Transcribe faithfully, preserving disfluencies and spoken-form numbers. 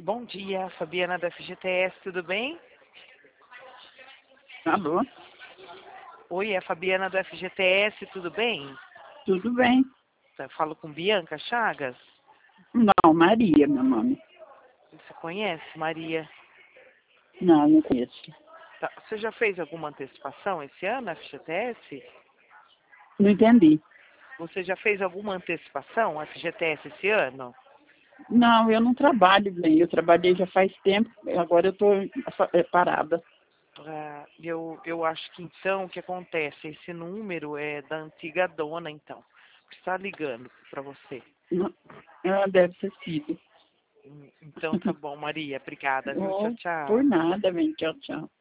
Bom dia, Fabiana da F G T S, tudo bem? Alô? Oi, é a Fabiana do F G T S, tudo bem? Tudo bem? Eu falo com Bianca Chagas. Não, Maria, meu nome. Você conhece, Maria? Não, não conheço. Tá. Você já fez alguma antecipação esse ano na F G T S? Não entendi. Você já fez alguma antecipação na F G T S esse ano? Não, eu não trabalho bem. Eu trabalhei já faz tempo, agora eu estou parada. Ah, eu, eu acho que então o que acontece? Esse número é da antiga dona, então. Está ligando para você. Não, ah, deve ter sido. Hum, Então tá bom, Maria. Obrigada, viu? Tchau, Oh, por tchau. nada, bem. Tchau, tchau.